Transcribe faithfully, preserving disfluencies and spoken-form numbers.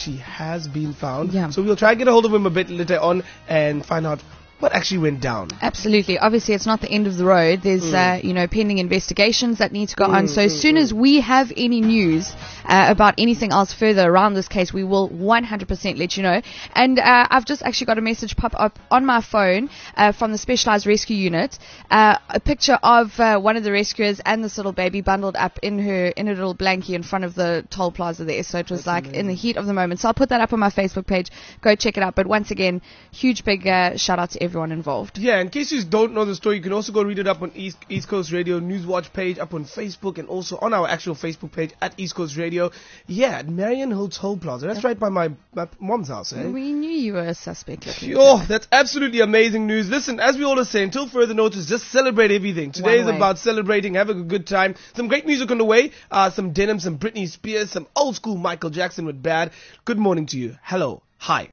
she has been found. Yeah. So we'll try and get a hold of him a bit later on and find out what actually went down. Absolutely. Obviously, it's not the end of the road. There's, mm. uh, you know, pending investigations that need to go mm, on. So mm, as soon mm. as we have any news uh, about anything else further around this case, we will one hundred percent let you know. And uh, I've just actually got a message pop up on my phone uh, from the Specialized Rescue Unit. Uh, a picture of uh, one of the rescuers and this little baby bundled up in her in a little blankie in front of the toll plaza there. So it was That's like amazing. In the heat of the moment. So I'll put that up on my Facebook page. Go check it out. But once again, huge big uh, shout out to everyone. Everyone involved. Yeah, in case you don't know the story, you can also go read it up on East, East Coast Radio Newswatch page, up on Facebook, and also on our actual Facebook page at East Coast Radio. Yeah, at Marion Hill Toll Plaza. That's right by my, my mom's house, eh? We knew you were a suspect. Oh, that's absolutely amazing news. Listen, as we always say, until further notice, just celebrate everything. Today is about celebrating, having a good time. Some great music on the way. Uh, some denim, some Britney Spears, some old school Michael Jackson with Bad. Good morning to you. Hello. Hi.